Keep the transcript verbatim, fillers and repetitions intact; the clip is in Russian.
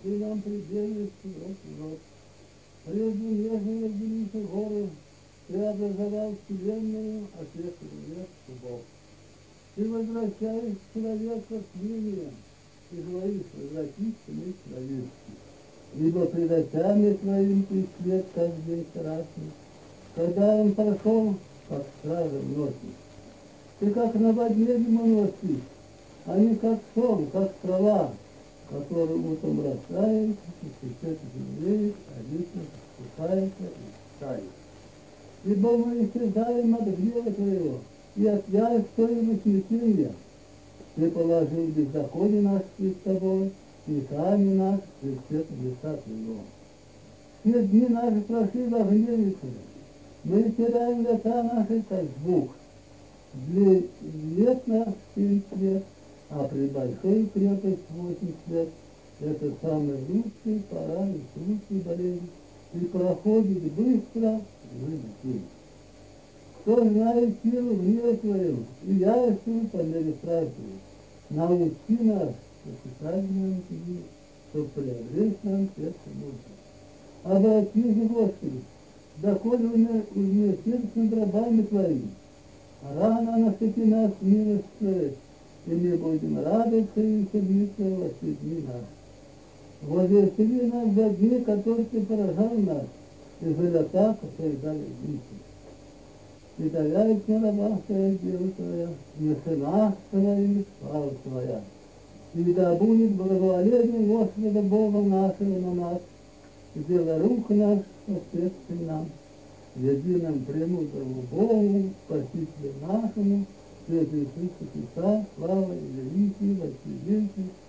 Ты нам предельный род род. Прежде нежно разделился горы, Ты образовал вселенную, а тех нет Бог. Ты возвращаешь человека к линиям, и говоришь, возвратись мы человеческим. Ибо пред очами твоим ты свет, как день красный. Когда он прошел, как стража носит. Ты как наводнением уносишь, а не как сон, как трава, который утром растает, и цветет землеет, а вечером спускается и тает. Ибо мы исчезаем от гнева твоего и от ярости твоего смятения. Ты положил беззаконие наш перед тобой, и камень наш пред светом лица твоего. Все дни наши прошли во гневе твоем. Мы теряем лета наши, как звук. Для лет наш семь лет, а при большой крепость восемь лет. Это самая лучшая пора и лучшая болезнь. И проходит быстро жизнь. Кто знает силу гнева твою и яростью по мере страсти. Научи нас, почитать нам тебе, чтоб приобрести нам сердце Божие. Обрати же, Господи, доколе уже сердцем рабами твоим, рано насыпи нас милость твоей, и мы будем радоваться и сердиться во все дни наши. Возвестили нас за дни, которые ты поражал нас, и за лета, которые дали жизнь. И доверяет на рабах твоя дело твоя, и на сынах твоих слава твоя. И да будет благоволение Господа Бога нашего на нас, и дело рук наш способствуй нам, единым премудрому Богу, Спасителю нашему, Святый Иисус Христа, слава и великий, во веки.